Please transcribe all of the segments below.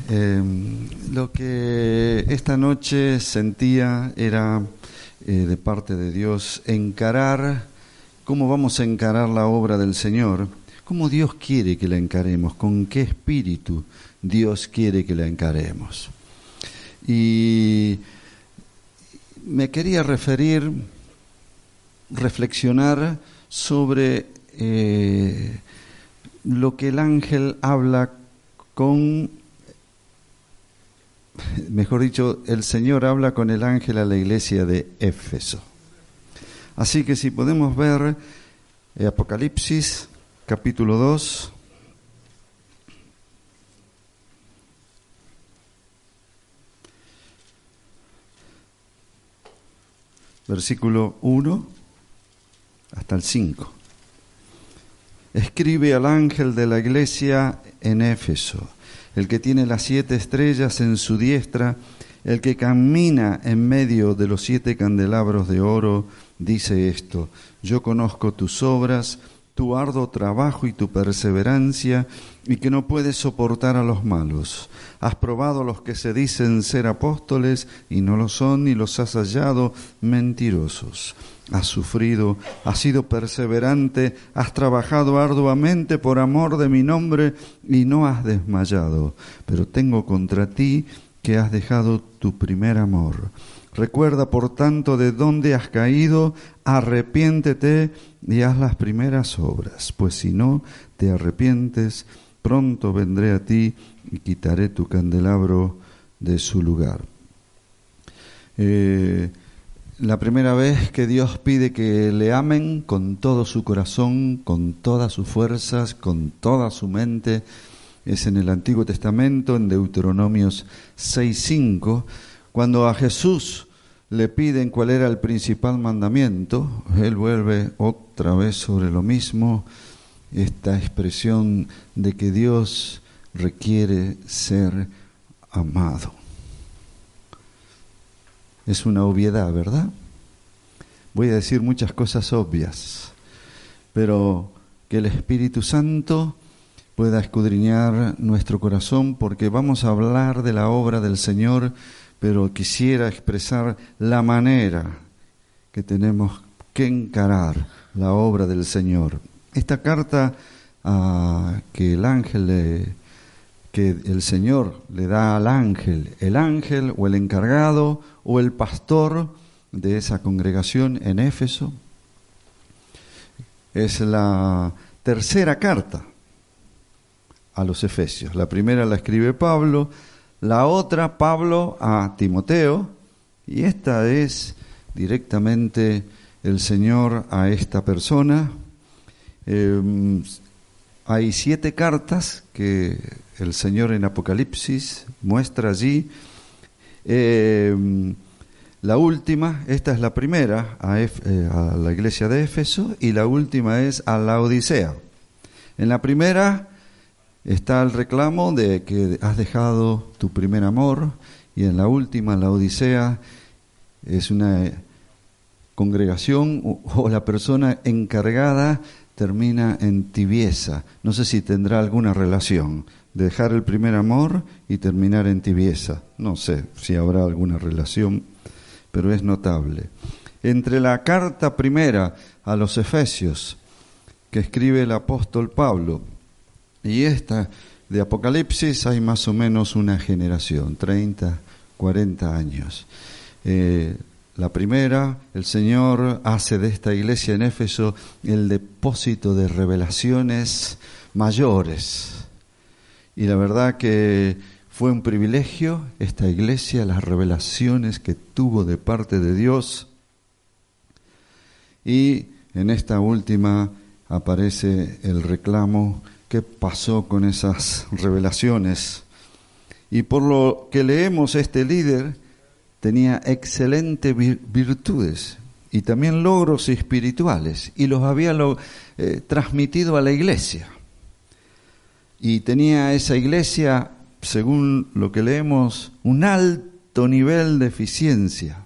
Lo que esta noche sentía era de parte de Dios encarar, cómo vamos a encarar la obra del Señor, cómo Dios quiere que la encaremos, con qué espíritu Dios quiere que la encaremos. Y me quería reflexionar sobre lo que el ángel habla mejor dicho, el Señor habla con el ángel a la iglesia de Éfeso. Así que si podemos ver Apocalipsis, capítulo 2, versículo 1 hasta el 5. Escribe al ángel de la iglesia en Éfeso, el que tiene las 7 estrellas en su diestra, el que camina en medio de los 7 candelabros de oro, dice esto: yo conozco tus obras, tu arduo trabajo y tu perseverancia, y que no puedes soportar a los malos. Has probado a los que se dicen ser apóstoles y no lo son, y los has hallado mentirosos. Has sufrido, has sido perseverante, has trabajado arduamente por amor de mi nombre y no has desmayado. Pero tengo contra ti que has dejado tu primer amor. Recuerda, por tanto, de dónde has caído, arrepiéntete y haz las primeras obras, pues si no te arrepientes, pronto vendré a ti y quitaré tu candelabro de su lugar. La primera vez que Dios pide que le amen con todo su corazón, con todas sus fuerzas, con toda su mente, es en el Antiguo Testamento, en Deuteronomios 6:5, cuando a Jesús le piden cuál era el principal mandamiento. Él vuelve otra vez sobre lo mismo, esta expresión de que Dios requiere ser amado. Es una obviedad, ¿verdad? Voy a decir muchas cosas obvias, pero que el Espíritu Santo pueda escudriñar nuestro corazón, porque vamos a hablar de la obra del Señor, pero quisiera expresar la manera que tenemos que encarar la obra del Señor. Esta carta que el Señor le da al ángel, el ángel o el encargado o el pastor de esa congregación en Éfeso, es la tercera carta a los Efesios. La primera la escribe Pablo, la otra Pablo a Timoteo, y esta es directamente el Señor a esta persona. Hay 7 cartas que el Señor en Apocalipsis muestra allí. La última, esta es la primera a la iglesia de Éfeso, y la última es a la Odisea. En la primera está el reclamo de que has dejado tu primer amor, y en la última, la Odisea, es una congregación o la persona encargada termina en tibieza. No sé si tendrá alguna relación, dejar el primer amor y terminar en tibieza. No sé si habrá alguna relación, pero es notable. Entre la carta primera a los Efesios, que escribe el apóstol Pablo, y esta de Apocalipsis, hay más o menos una generación, 30, 40 años. La primera, el Señor hace de esta iglesia en Éfeso el depósito de revelaciones mayores. Y la verdad que fue un privilegio esta iglesia, las revelaciones que tuvo de parte de Dios. Y en esta última aparece el reclamo: ¿qué pasó con esas revelaciones? Y por lo que leemos, este líder tenía excelentes virtudes y también logros espirituales, y los había transmitido a la iglesia. Y tenía esa iglesia, según lo que leemos, un alto nivel de eficiencia.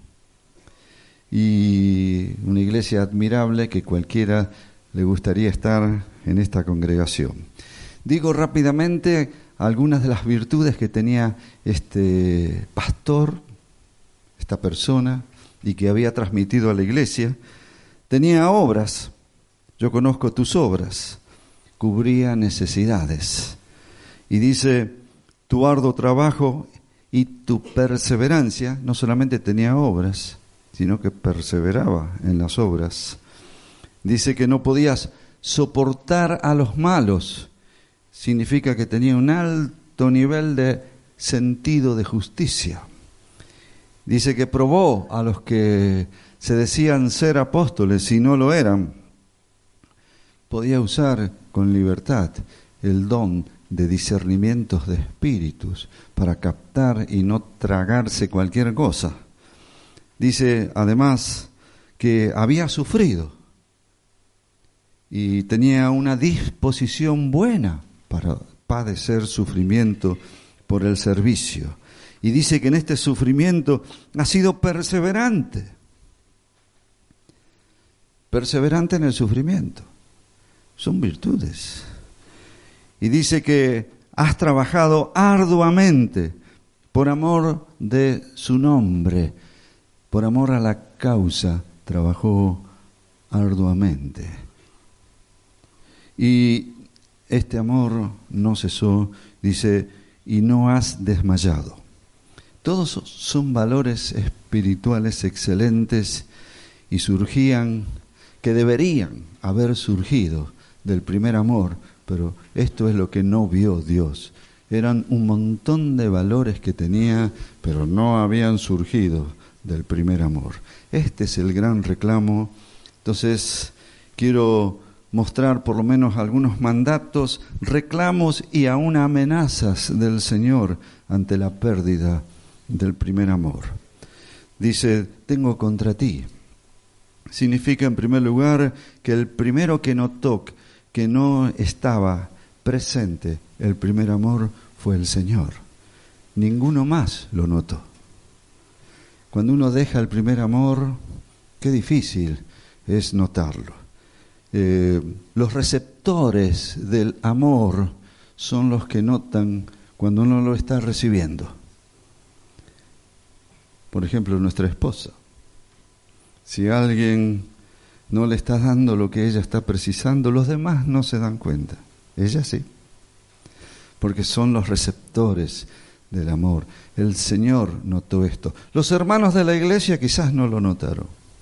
Y una iglesia admirable que cualquiera le gustaría estar en esta congregación. Digo rápidamente algunas de las virtudes que tenía este pastor, esta persona, y que había transmitido a la iglesia. Tenía obras. Yo conozco tus obras. Cubría necesidades. Y dice, tu arduo trabajo y tu perseverancia, no solamente tenía obras, sino que perseveraba en las obras. Dice que no podías soportar a los malos. Significa que tenía un alto nivel de sentido de justicia. Dice que probó a los que se decían ser apóstoles y no lo eran. Podía usar con libertad el don de discernimientos de espíritus para captar y no tragarse cualquier cosa. Dice además que había sufrido y tenía una disposición buena para padecer sufrimiento por el servicio. Y dice que en este sufrimiento ha sido perseverante. Perseverante en el sufrimiento. Son virtudes. Y dice que has trabajado arduamente por amor de su nombre, por amor a la causa, trabajó arduamente. Y este amor no cesó, dice, y no has desmayado. Todos son valores espirituales excelentes y surgían, que deberían haber surgido del primer amor, pero esto es lo que no vio Dios. Eran un montón de valores que tenía, pero no habían surgido del primer amor. Este es el gran reclamo. Entonces, quiero mostrar por lo menos algunos mandatos, reclamos y aún amenazas del Señor ante la pérdida del primer amor. Dice, tengo contra ti. Significa en primer lugar que el primero que notó que no estaba presente el primer amor fue el Señor. Ninguno más lo notó. Cuando uno deja el primer amor, qué difícil es notarlo. Los receptores del amor son los que notan cuando uno lo está recibiendo. Por ejemplo, nuestra esposa. Si alguien no le está dando lo que ella está precisando, los demás no se dan cuenta. Ella sí. Porque son los receptores del amor. El Señor notó esto. Los hermanos de la iglesia quizás no lo notaron.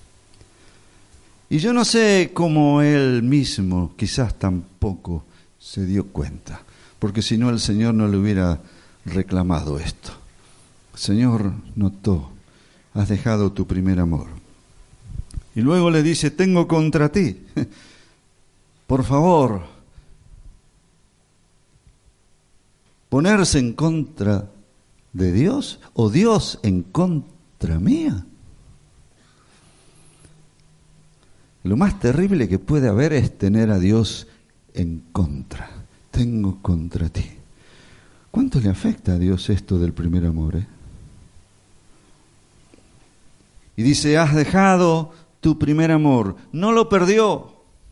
Y yo no sé cómo él mismo quizás tampoco se dio cuenta. Porque si no, el Señor no le hubiera reclamado esto. El Señor notó, has dejado tu primer amor. Y luego le dice, tengo contra ti. Por favor, ponerse en contra de Dios o Dios en contra mía. Lo más terrible que puede haber es tener a Dios en contra. Tengo contra ti. ¿Cuánto le afecta a Dios esto del primer amor? Y dice, has dejado tu primer amor. No lo perdió,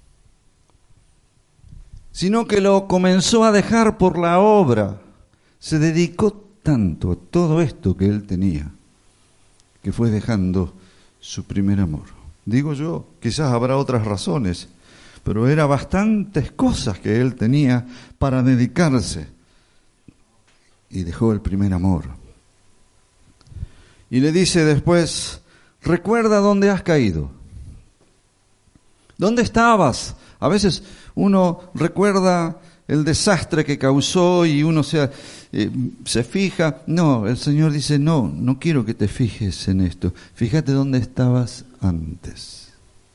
sino que lo comenzó a dejar por la obra. Se dedicó tanto a todo esto que él tenía, que fue dejando su primer amor. Digo yo, quizás habrá otras razones, pero eran bastantes cosas que él tenía para dedicarse. Y dejó el primer amor. Y le dice después, recuerda dónde has caído. ¿Dónde estabas? A veces uno recuerda el desastre que causó y uno se fija. No, el Señor dice, no quiero que te fijes en esto. Fíjate dónde estabas antes.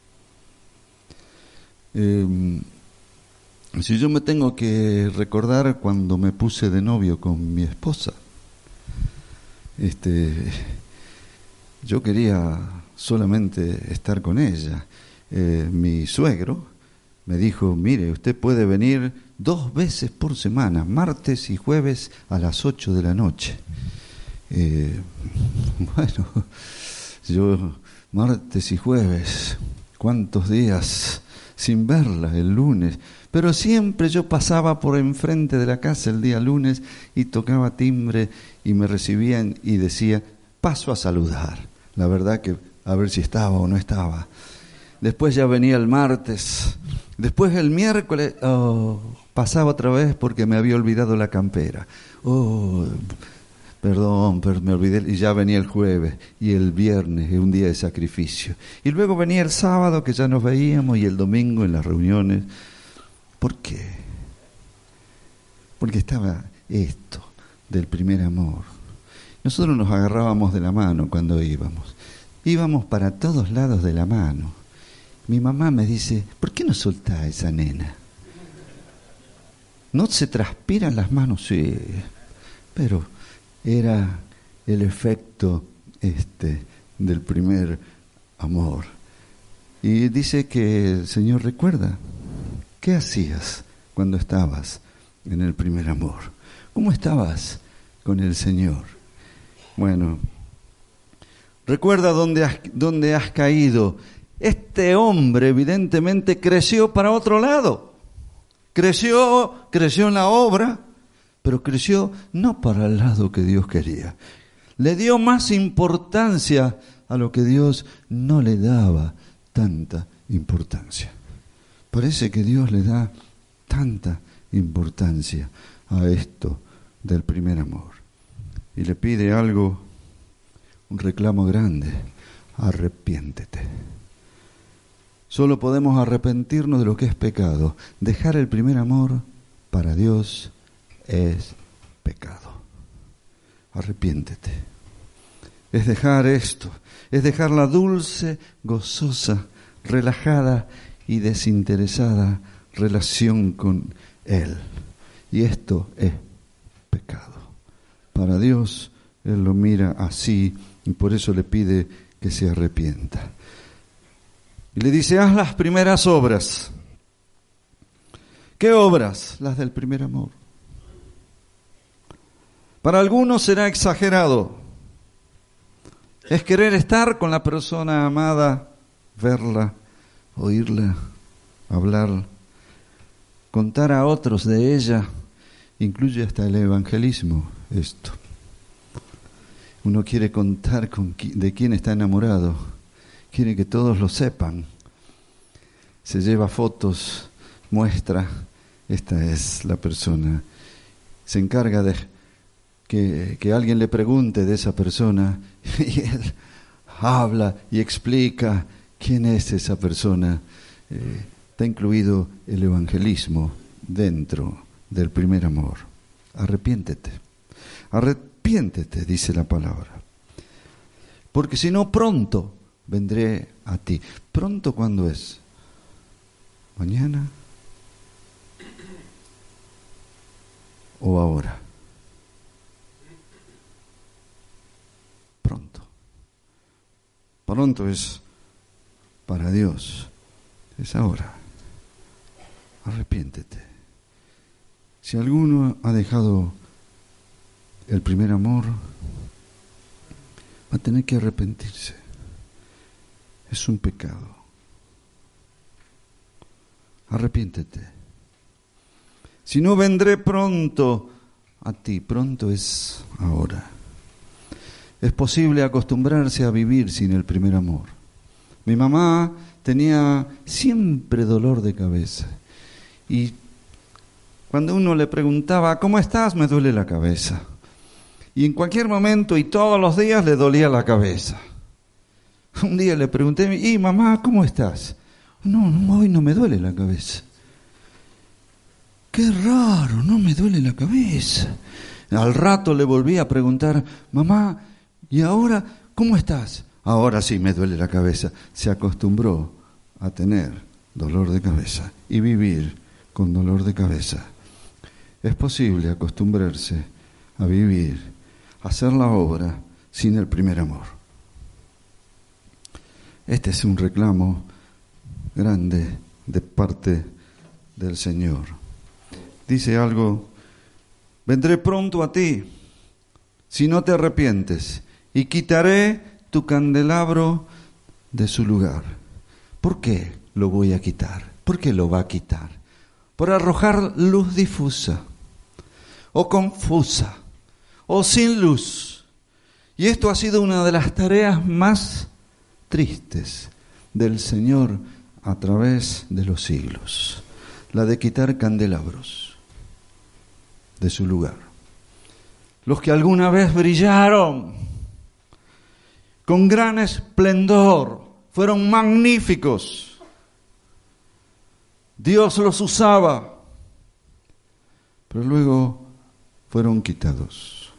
Si yo me tengo que recordar cuando me puse de novio con mi esposa, yo quería solamente estar con ella. Mi suegro me dijo, mire, usted puede venir 2 veces por semana, martes y jueves a las 8 de la noche. Yo martes y jueves, ¿cuántos días sin verla el lunes, pero siempre yo pasaba por enfrente de la casa el día lunes y tocaba timbre y me recibían y decía, paso a saludar. La verdad que a ver si estaba o no estaba. Después ya venía el martes, después el miércoles, pasaba otra vez porque me había olvidado la campera. Perdón, pero me olvidé, y ya venía el jueves y el viernes, un día de sacrificio. Y luego venía el sábado, que ya nos veíamos, y el domingo en las reuniones. ¿Por qué? Porque estaba esto del primer amor. Nosotros nos agarrábamos de la mano cuando íbamos. Íbamos para todos lados de la mano. Mi mamá me dice, ¿por qué no soltás a esa nena? ¿No se transpiran las manos? Sí, pero era el efecto del primer amor. Y dice que el Señor recuerda, ¿qué hacías cuando estabas en el primer amor? ¿Cómo estabas con el Señor? Bueno, recuerda dónde has caído. Este hombre evidentemente creció para otro lado. Creció en la obra, pero creció no para el lado que Dios quería. Le dio más importancia a lo que Dios no le daba tanta importancia. Parece que Dios le da tanta importancia a esto del primer amor. Y le pide algo, un reclamo grande: arrepiéntete. Solo podemos arrepentirnos de lo que es pecado. Dejar el primer amor para Dios es pecado. Arrepiéntete. Es dejar esto, es dejar la dulce, gozosa, relajada y desinteresada relación con Él. Y esto es pecado. Para Dios, Él lo mira así y por eso le pide que se arrepienta. Y le dice, haz las primeras obras. ¿Qué obras? Las del primer amor. Para algunos será exagerado. Es querer estar con la persona amada, verla, oírla, hablar, contar a otros de ella. Incluye hasta el evangelismo esto. Uno quiere contar de quién está enamorado. Quiere que todos lo sepan. Se lleva fotos, muestra. Esta es la persona. Se encarga de que alguien le pregunte de esa persona y él habla y explica quién es esa persona. Está incluido el evangelismo dentro del primer amor. Arrepiéntete. Arrepiéntete, dice la palabra. Porque si no, pronto vendré a ti. ¿Pronto cuándo es? ¿Mañana? ¿O ahora? Pronto. Pronto es para Dios. Es ahora. Arrepiéntete. Si alguno ha dejado el primer amor, va a tener que arrepentirse. Es un pecado. Arrepiéntete. Si no, vendré pronto a ti. Pronto es ahora. Es posible acostumbrarse a vivir sin el primer amor. Mi mamá tenía siempre dolor de cabeza. Y cuando uno le preguntaba, ¿cómo estás? Me duele la cabeza. Y en cualquier momento y todos los días le dolía la cabeza. Un día le pregunté, ¿y mamá, cómo estás? No, hoy no me duele la cabeza. Qué raro, no me duele la cabeza. Al rato le volví a preguntar, mamá, ¿y ahora cómo estás? Ahora sí me duele la cabeza. Se acostumbró a tener dolor de cabeza y vivir con dolor de cabeza. Es posible acostumbrarse a vivir, a hacer la obra sin el primer amor. Este es un reclamo grande de parte del Señor. Dice algo, vendré pronto a ti si no te arrepientes y quitaré tu candelabro de su lugar. ¿Por qué lo voy a quitar? ¿Por qué lo va a quitar? Por arrojar luz difusa, o confusa, o sin luz. Y esto ha sido una de las tareas más tristes del Señor a través de los siglos, la de quitar candelabros de su lugar. Los que alguna vez brillaron con gran esplendor, fueron magníficos. Dios los usaba, pero luego fueron quitados.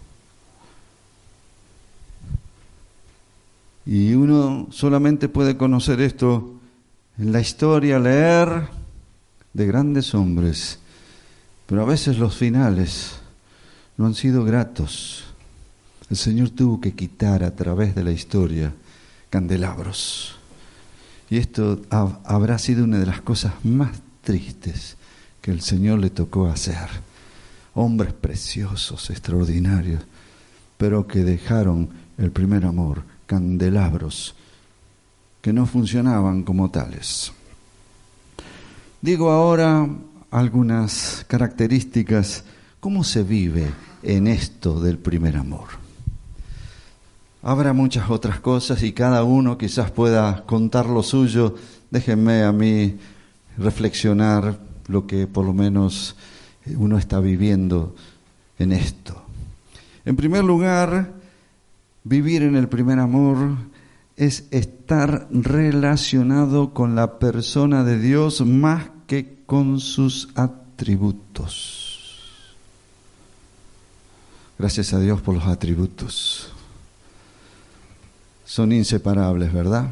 Y uno solamente puede conocer esto en la historia, leer de grandes hombres, pero a veces los finales no han sido gratos. El Señor tuvo que quitar a través de la historia candelabros. Y esto habrá sido una de las cosas más tristes que el Señor le tocó hacer. Hombres preciosos, extraordinarios, pero que dejaron el primer amor, candelabros que no funcionaban como tales. Digo ahora algunas características, cómo se vive en esto del primer amor. Habrá muchas otras cosas y cada uno quizás pueda contar lo suyo. Déjenme a mí reflexionar lo que por lo menos uno está viviendo en esto. En primer lugar, vivir en el primer amor es estar relacionado con la persona de Dios más que con sus atributos. Gracias a Dios por los atributos. Son inseparables, ¿verdad?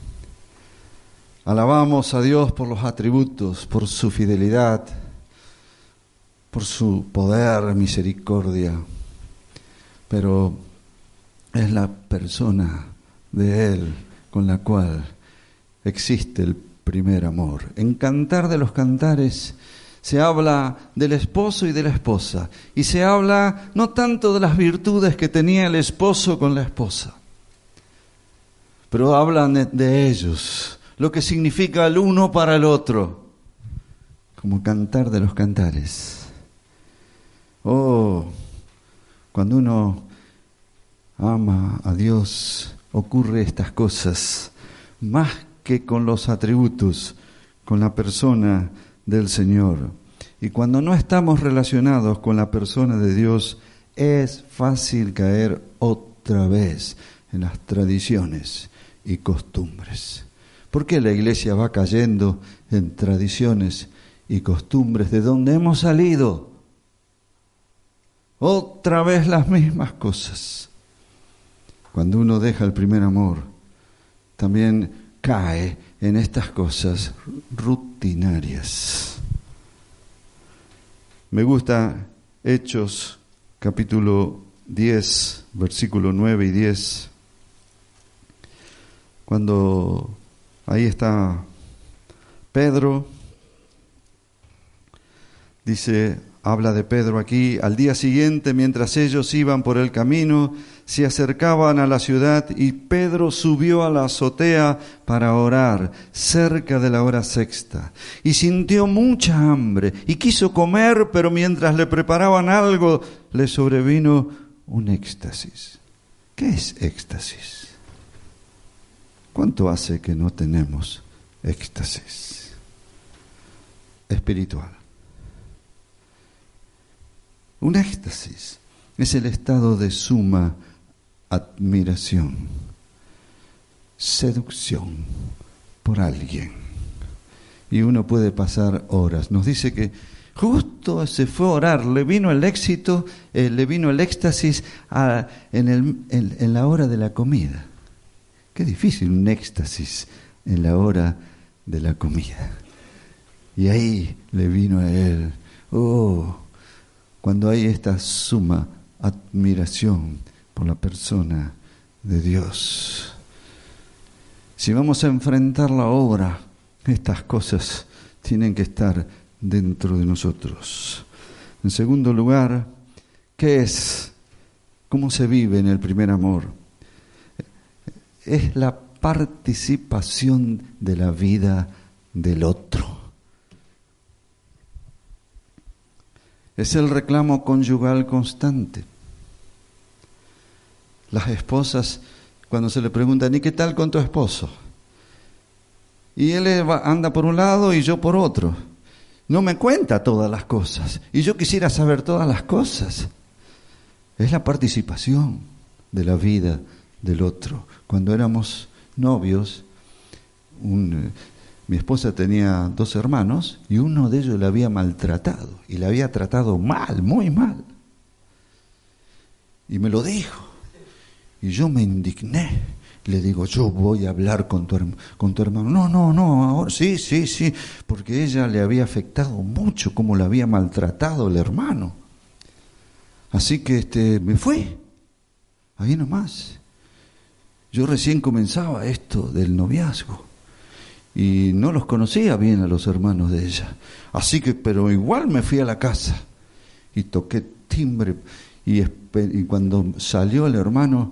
Alabamos a Dios por los atributos, por su fidelidad, por su poder, misericordia, pero es la persona de Él con la cual existe el primer amor. En Cantar de los Cantares se habla del esposo y de la esposa, y se habla no tanto de las virtudes que tenía el esposo con la esposa, pero hablan de ellos, lo que significa el uno para el otro, como Cantar de los Cantares. Oh, cuando uno ama a Dios, ocurre estas cosas, más que con los atributos, con la persona del Señor. Y cuando no estamos relacionados con la persona de Dios, es fácil caer otra vez en las tradiciones y costumbres. ¿Por qué la iglesia va cayendo en tradiciones y costumbres de donde hemos salido? Otra vez las mismas cosas. Cuando uno deja el primer amor, también cae en estas cosas rutinarias. Me gusta Hechos capítulo 10, versículo 9 y 10, cuando ahí está Pedro, dice, habla de Pedro aquí: al día siguiente, mientras ellos iban por el camino, se acercaban a la ciudad y Pedro subió a la azotea para orar cerca de la hora sexta. Y sintió mucha hambre y quiso comer, pero mientras le preparaban algo, le sobrevino un éxtasis. ¿Qué es éxtasis? ¿Cuánto hace que no tenemos éxtasis espiritual? Un éxtasis es el estado de suma admiración, seducción por alguien. Y uno puede pasar horas. Nos dice que justo se fue a orar, le vino el éxito, le vino el éxtasis en la hora de la comida. Qué difícil un éxtasis en la hora de la comida. Y ahí le vino a él, cuando hay esta suma admiración por la persona de Dios. Si vamos a enfrentar la obra, estas cosas tienen que estar dentro de nosotros. En segundo lugar, ¿qué es? ¿Cómo se vive en el primer amor? Es la participación de la vida del otro. Es el reclamo conyugal constante. Las esposas, cuando se le preguntan, ¿y qué tal con tu esposo? Y él anda por un lado y yo por otro. No me cuenta todas las cosas. Y yo quisiera saber todas las cosas. Es la participación de la vida del otro. Cuando éramos novios, mi esposa tenía 2 hermanos y uno de ellos la había maltratado. Y la había tratado mal, muy mal. Y me lo dijo. Y yo me indigné. Le digo, yo voy a hablar con tu hermano. No, ahora sí, porque ella le había afectado mucho cómo la había maltratado el hermano. Así que me fui, ahí nomás. Yo recién comenzaba esto del noviazgo y no los conocía bien a los hermanos de ella. Así que, pero igual me fui a la casa y toqué timbre y cuando salió el hermano,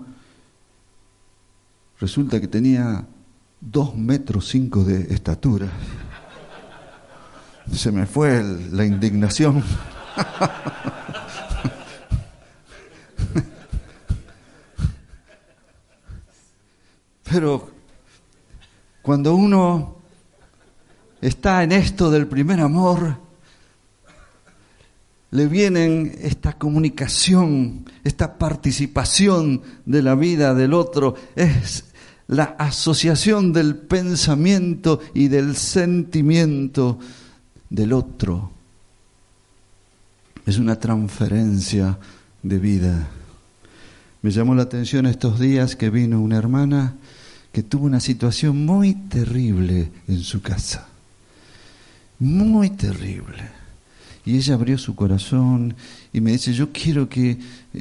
resulta que tenía 2,5 metros de estatura. Se me fue la indignación. Pero cuando uno está en esto del primer amor, le vienen esta comunicación, esta participación de la vida del otro, es la asociación del pensamiento y del sentimiento del otro. Es una transferencia de vida. Me llamó la atención estos días que vino una hermana que tuvo una situación muy terrible en su casa. Muy terrible. Y ella abrió su corazón y me dice, yo quiero que,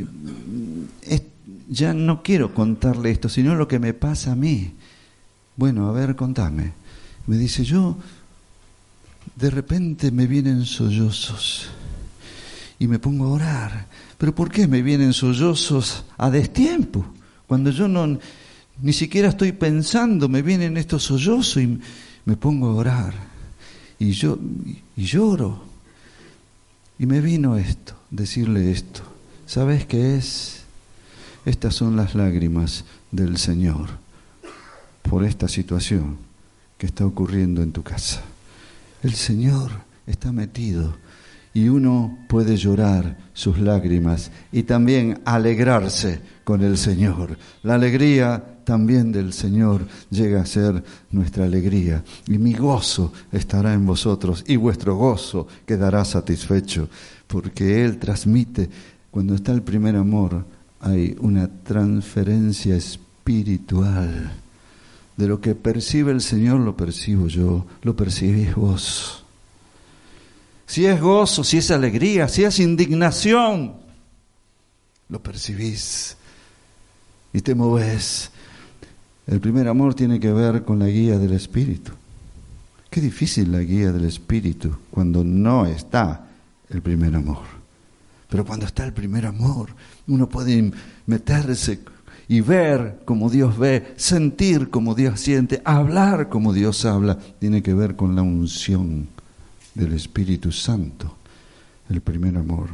ya no quiero contarle esto, sino lo que me pasa a mí. Bueno, a ver, contame. Me dice, yo de repente me vienen sollozos y me pongo a orar. ¿Pero por qué me vienen sollozos a destiempo? Cuando yo ni siquiera estoy pensando, me vienen estos sollozos y me pongo a orar. Y lloro. Y me vino decirle esto. ¿Sabes qué es? Estas son las lágrimas del Señor por esta situación que está ocurriendo en tu casa. El Señor está metido y uno puede llorar sus lágrimas y también alegrarse con el Señor. La alegría también del Señor llega a ser nuestra alegría. Y mi gozo estará en vosotros y vuestro gozo quedará satisfecho, porque Él transmite, cuando está el primer amor, hay una transferencia espiritual. De lo que percibe el Señor lo percibo yo, lo percibís vos. Si es gozo, si es alegría, si es indignación, lo percibís y te movés. El primer amor tiene que ver con la guía del Espíritu. Qué difícil la guía del Espíritu cuando no está el primer amor. Pero cuando está el primer amor, uno puede meterse y ver como Dios ve, sentir como Dios siente, hablar como Dios habla. Tiene que ver con la unción del Espíritu Santo, el primer amor.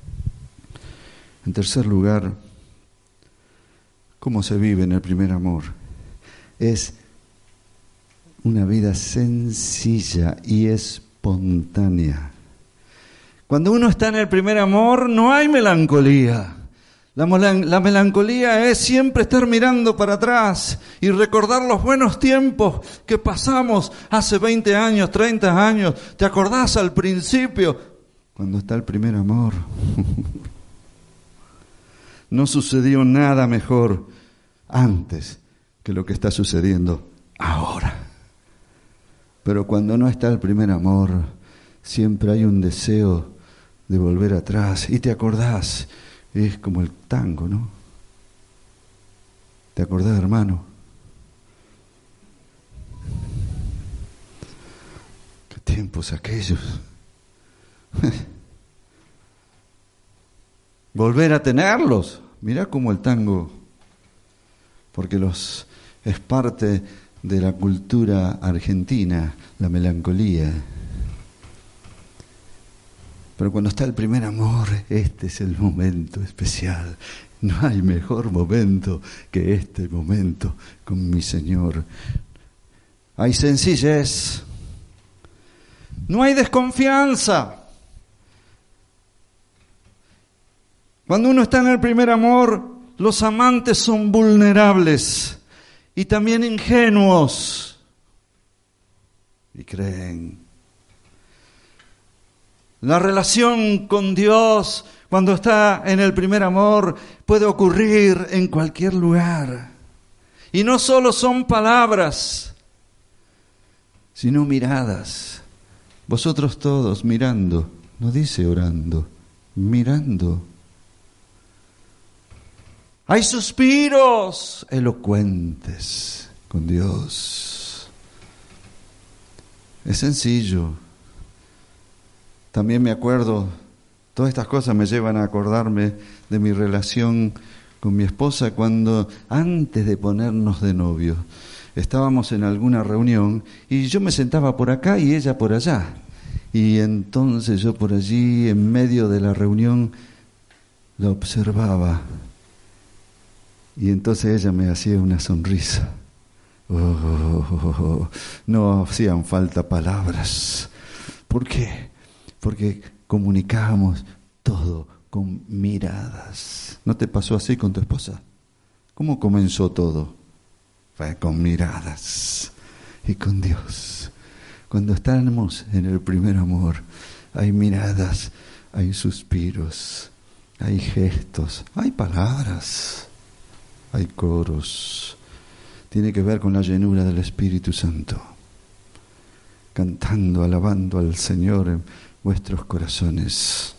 En tercer lugar, ¿cómo se vive en el primer amor? Es una vida sencilla y espontánea. Cuando uno está en el primer amor, no hay melancolía. La melancolía es siempre estar mirando para atrás y recordar los buenos tiempos que pasamos hace 20 años, 30 años. ¿Te acordás al principio? Cuando está el primer amor. No sucedió nada mejor antes que lo que está sucediendo ahora. Pero cuando no está el primer amor, siempre hay un deseo de volver atrás. Y te acordás. Es como el tango, ¿no? ¿Te acordás, hermano? ¿Qué tiempos aquellos? Volver a tenerlos. Mirá cómo el tango, porque es parte de la cultura argentina, la melancolía. Pero cuando está el primer amor, este es el momento especial. No hay mejor momento que este momento con mi Señor. Hay sencillez. No hay desconfianza. Cuando uno está en el primer amor, los amantes son vulnerables y también ingenuos. Y creen. La relación con Dios, cuando está en el primer amor, puede ocurrir en cualquier lugar. Y no solo son palabras, sino miradas. Vosotros todos mirando, no dice orando, mirando. Hay suspiros elocuentes con Dios. Es sencillo. También me acuerdo, todas estas cosas me llevan a acordarme de mi relación con mi esposa cuando, antes de ponernos de novio, estábamos en alguna reunión y yo me sentaba por acá y ella por allá. Y entonces yo por allí, en medio de la reunión, la observaba. Y entonces ella me hacía una sonrisa. No hacían falta palabras. ¿Por qué? Porque comunicábamos todo con miradas. ¿No te pasó así con tu esposa? ¿Cómo comenzó todo? Fue con miradas y con Dios. Cuando estamos en el primer amor, hay miradas, hay suspiros, hay gestos, hay palabras, hay coros. Tiene que ver con la llenura del Espíritu Santo. Cantando, alabando al Señor en vuestros corazones.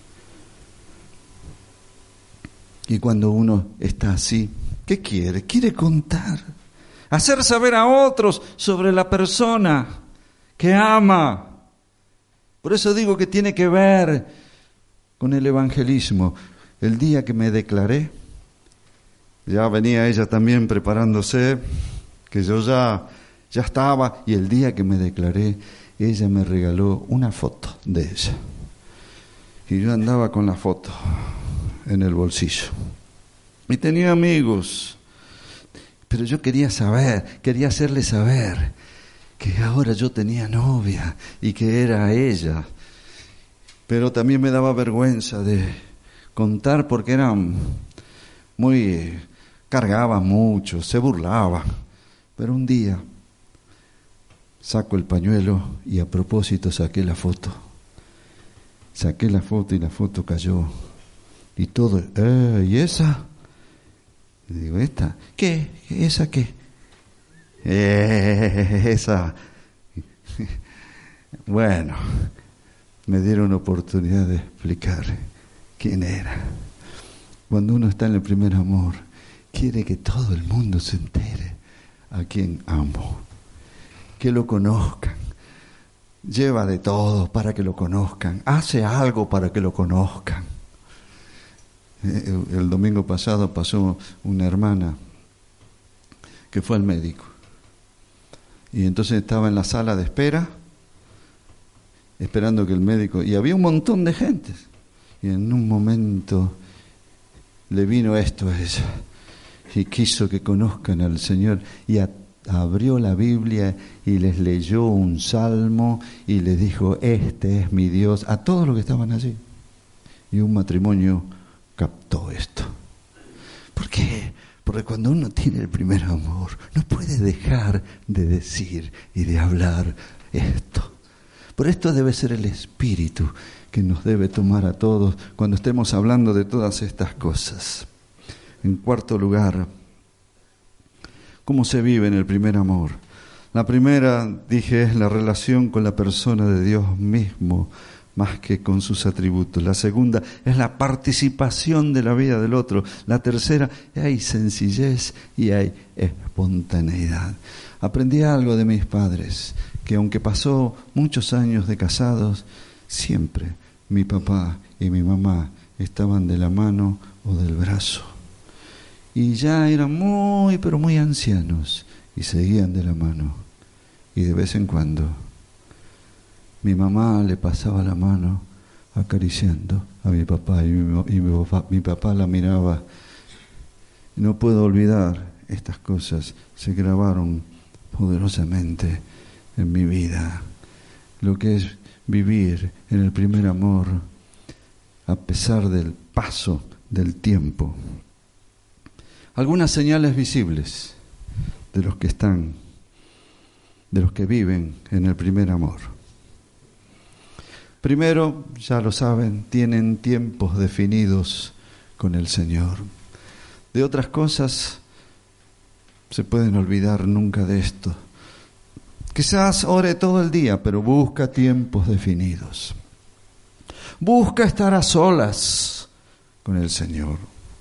Y cuando uno está así, ¿qué quiere? Quiere contar, hacer saber a otros sobre la persona que ama. Por eso digo que tiene que ver con el evangelismo. El día que me declaré, ya venía ella también preparándose, que yo ya estaba, y el día que me declaré, ella me regaló una foto de ella. Y yo andaba con la foto en el bolsillo. Y tenía amigos, pero yo quería hacerle saber que ahora yo tenía novia y que era ella. Pero también me daba vergüenza de contar porque era cargaba mucho, se burlaba. Pero un día saco el pañuelo y a propósito saqué la foto. Saqué la foto y la foto cayó. Y todo, ¿y esa? Y digo, ¿esta? ¿Qué? ¿Esa qué? Esa. Bueno, me dieron oportunidad de explicar quién era. Cuando uno está en el primer amor, quiere que todo el mundo se entere a quien amo, que lo conozcan. Lleva de todo para que lo conozcan, hace algo para que lo conozcan. El domingo pasado pasó una hermana que fue al médico y entonces estaba en la sala de espera esperando que el médico, y había un montón de gente, y en un momento le vino esto a ella y quiso que conozcan al Señor y abrió la Biblia y les leyó un salmo y les dijo, este es mi Dios, a todos los que estaban allí. Y un matrimonio captó esto. ¿Por qué? Porque cuando uno tiene el primer amor, no puede dejar de decir y de hablar esto. Por esto debe ser el Espíritu que nos debe tomar a todos cuando estemos hablando de todas estas cosas. En cuarto lugar, ¿cómo se vive en el primer amor? La primera, dije, es la relación con la persona de Dios mismo, más que con sus atributos. La segunda es la participación de la vida del otro. La tercera, hay sencillez y hay espontaneidad. Aprendí algo de mis padres, que aunque pasó muchos años de casados, siempre mi papá y mi mamá estaban de la mano o del brazo. Y ya eran muy, pero muy ancianos y seguían de la mano. Y de vez en cuando mi mamá le pasaba la mano acariciando a mi papá y mi papá la miraba. No puedo olvidar estas cosas, se grabaron poderosamente en mi vida. Lo que es vivir en el primer amor a pesar del paso del tiempo. Algunas señales visibles de los que viven en el primer amor. Primero, ya lo saben, tienen tiempos definidos con el Señor. De otras cosas se pueden olvidar nunca de esto. Quizás ore todo el día, pero busca tiempos definidos. Busca estar a solas con el Señor.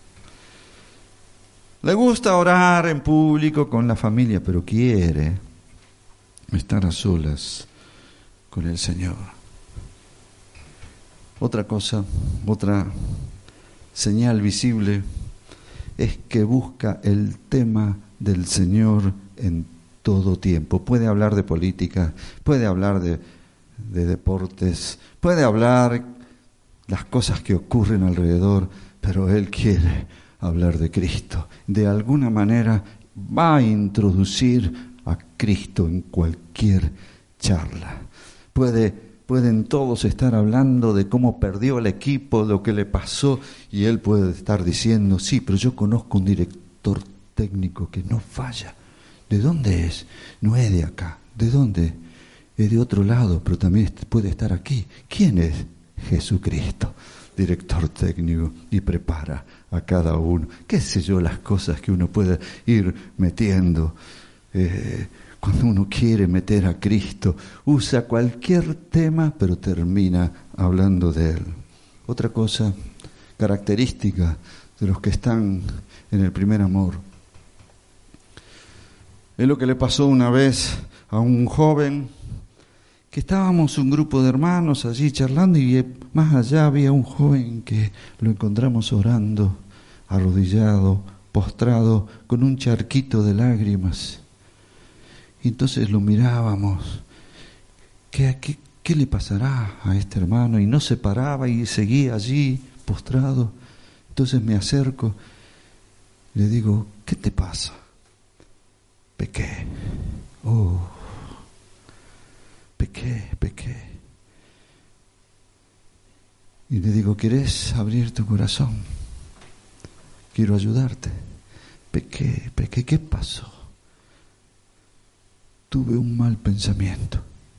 Le gusta orar en público con la familia, pero quiere estar a solas con el Señor. Otra cosa, otra señal visible es que busca el tema del Señor en todo tiempo. Puede hablar de política, puede hablar de deportes, puede hablar las cosas que ocurren alrededor, pero él quiere hablar de Cristo. De alguna manera va a introducir a Cristo en cualquier charla. Pueden todos estar hablando de cómo perdió el equipo, lo que le pasó, y él puede estar diciendo, sí, pero yo conozco un director técnico que no falla. ¿De dónde es? No es de acá. ¿De dónde? Es de otro lado, pero también puede estar aquí. ¿Quién es? Jesucristo, director técnico, y prepara a cada uno. ¿Qué sé yo? Las cosas que uno puede ir metiendo. Cuando uno quiere meter a Cristo, usa cualquier tema, pero termina hablando de Él. Otra cosa, característica de los que están en el primer amor. Es lo que le pasó una vez a un joven, que estábamos un grupo de hermanos allí charlando, y más allá había un joven que lo encontramos orando, arrodillado, postrado, con un charquito de lágrimas. Y entonces lo mirábamos. ¿Qué le pasará a este hermano? Y no se paraba y seguía allí, postrado. Entonces me acerco y le digo, ¿qué te pasa? Pequé. Pequé. Y le digo, ¿querés abrir tu corazón? Quiero ayudarte. Pequé. ¿Qué pasó? Tuve un mal pensamiento.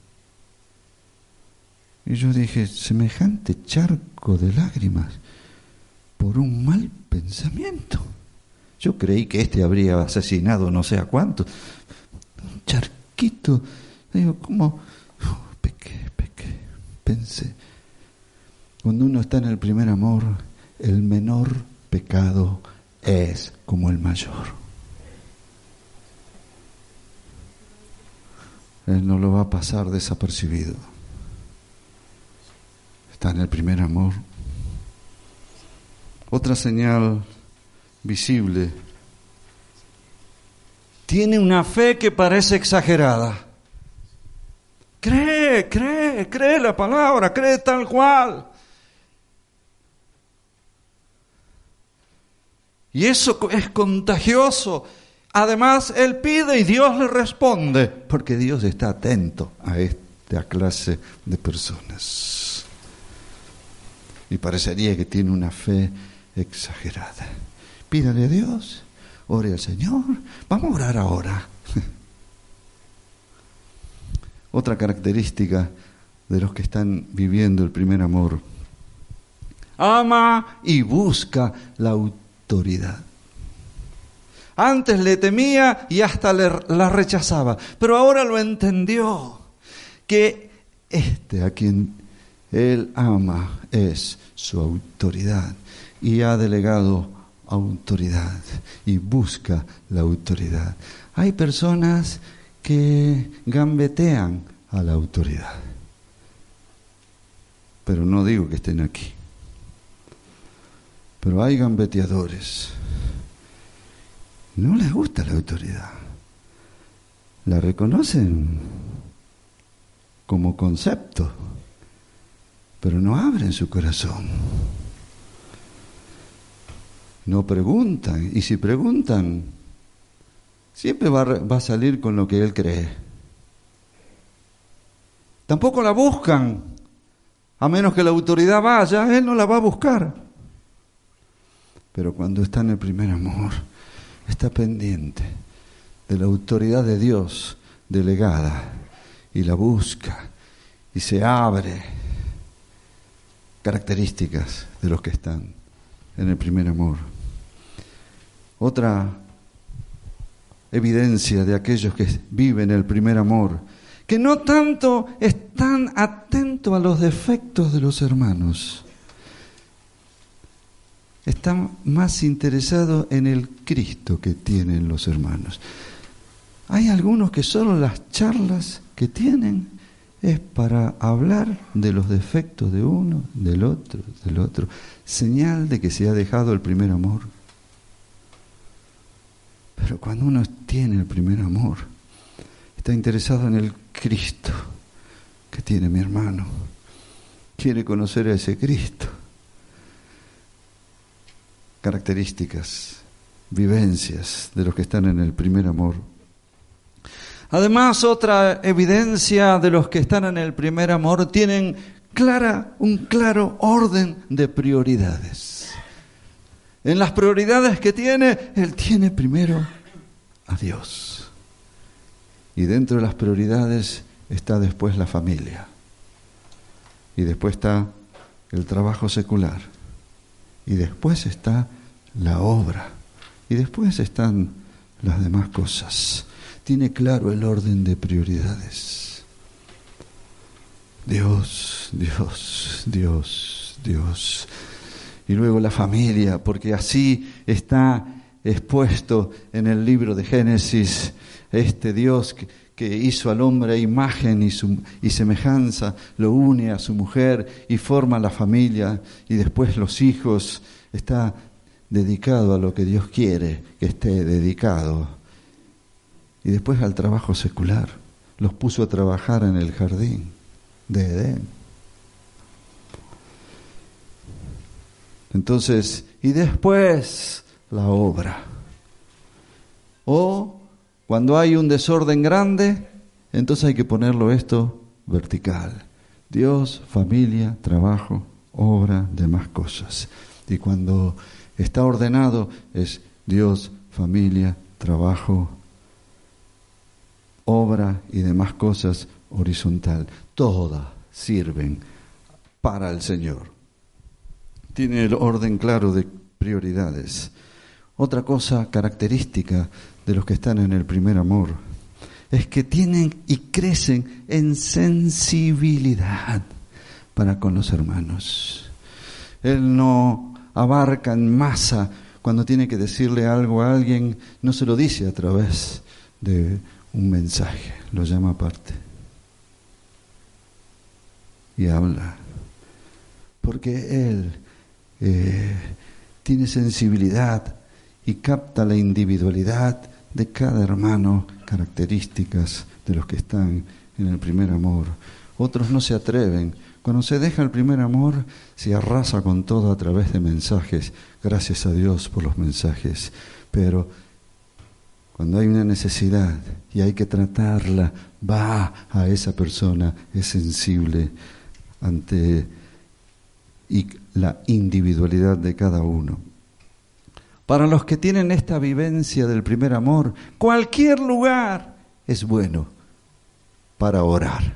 Y yo dije, semejante charco de lágrimas por un mal pensamiento. Yo creí que habría asesinado no sé a cuántos. Un charquito. Digo, ¿cómo? Pequé. Pensé. Cuando uno está en el primer amor, el menor pecado es como el mayor. Él no lo va a pasar desapercibido. Está en el primer amor. Otra señal visible. Tiene una fe que parece exagerada. Cree la palabra, cree tal cual. Y eso es contagioso. Además, él pide y Dios le responde, porque Dios está atento a esta clase de personas. Y parecería que tiene una fe exagerada. Pídale a Dios, ore al Señor. Vamos a orar ahora. Otra característica de los que están viviendo el primer amor. Ama y busca la autoridad. Antes le temía y hasta la rechazaba, pero ahora lo entendió, que a quien él ama es su autoridad, y ha delegado autoridad y busca la autoridad. Hay personas que gambetean a la autoridad, pero no digo que estén aquí, pero hay gambeteadores. No les gusta la autoridad. La reconocen como concepto, pero no abren su corazón. No preguntan, y si preguntan, siempre va a salir con lo que él cree. Tampoco la buscan, a menos que la autoridad vaya, él no la va a buscar. Pero cuando está en el primer amor, está pendiente de la autoridad de Dios delegada y la busca y se abre. Características de los que están en el primer amor. Otra evidencia de aquellos que viven el primer amor, que no tanto están atentos a los defectos de los hermanos, están más interesados en el Cristo que tienen los hermanos. Hay algunos que solo las charlas que tienen es para hablar de los defectos de uno, del otro, señal de que se ha dejado el primer amor. Pero cuando uno tiene el primer amor, está interesado en el Cristo que tiene mi hermano, quiere conocer a ese Cristo. Características, vivencias de los que están en el primer amor. Además, otra evidencia de los que están en el primer amor, tienen un claro orden de prioridades. En las prioridades que tiene, él tiene primero a Dios. Y dentro de las prioridades está después la familia. Y después está el trabajo secular. Y después está la obra. Y después están las demás cosas. Tiene claro el orden de prioridades. Dios, Dios, Dios, Dios. Y luego la familia, porque así está expuesto en el libro de Génesis, este Dios que hizo al hombre a imagen y semejanza, lo une a su mujer y forma la familia, y después los hijos, está dedicado a lo que Dios quiere que esté dedicado. Y después al trabajo secular, los puso a trabajar en el jardín de Edén. Entonces, y después la obra. O cuando hay un desorden grande, entonces hay que ponerlo esto vertical. Dios, familia, trabajo, obra, demás cosas. Y cuando está ordenado es Dios, familia, trabajo, obra y demás cosas horizontal. Todas sirven para el Señor. Tiene el orden claro de prioridades. Otra cosa característica de los que están en el primer amor es que tienen y crecen en sensibilidad para con los hermanos. Él no abarca en masa cuando tiene que decirle algo a alguien, no se lo dice a través de un mensaje, lo llama aparte y habla, porque él tiene sensibilidad y capta la individualidad de cada hermano, características de los que están en el primer amor. Otros no se atreven. Cuando se deja el primer amor, se arrasa con todo a través de mensajes. Gracias a Dios por los mensajes. Pero cuando hay una necesidad y hay que tratarla, va a esa persona, es sensible ante la individualidad de cada uno. Para los que tienen esta vivencia del primer amor, cualquier lugar es bueno para orar.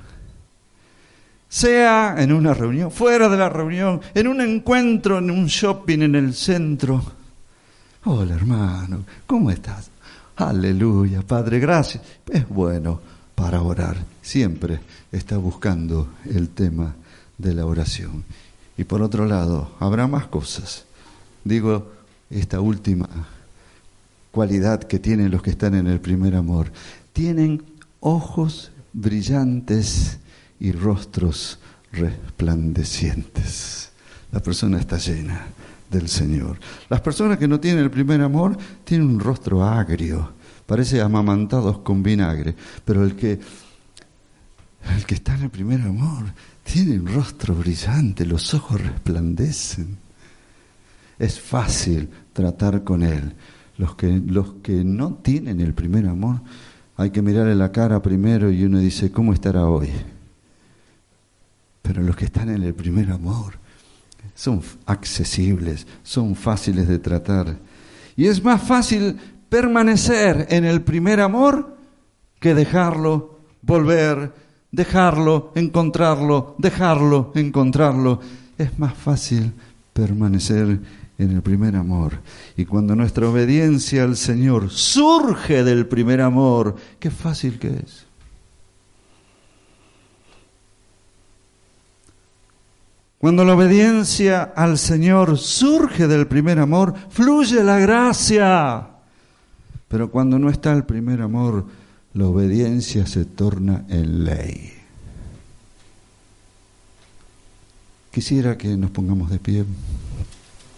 Sea en una reunión, fuera de la reunión, en un encuentro, en un shopping en el centro. Hola hermano, ¿cómo estás? Aleluya, Padre, gracias. Es bueno para orar. Siempre está buscando el tema de la oración. Y por otro lado, habrá más cosas. Digo, esta última cualidad que tienen los que están en el primer amor. Tienen ojos brillantes y rostros resplandecientes. La persona está llena del Señor. Las personas que no tienen el primer amor tienen un rostro agrio, parece amamantados con vinagre, pero el que está en el primer amor Tiene un rostro brillante, los ojos resplandecen. Es fácil tratar con Él. Los que no tienen el primer amor, hay que mirarle la cara primero y uno dice, ¿cómo estará hoy? Pero los que están en el primer amor son accesibles, son fáciles de tratar. Y es más fácil permanecer en el primer amor que dejarlo, volver, dejarlo, encontrarlo, dejarlo, encontrarlo. Es más fácil permanecer en el primer amor. Y cuando nuestra obediencia al Señor surge del primer amor, qué fácil que es. Cuando la obediencia al Señor surge del primer amor, fluye la gracia. Pero cuando no está el primer amor, la obediencia se torna en ley. Quisiera que nos pongamos de pie.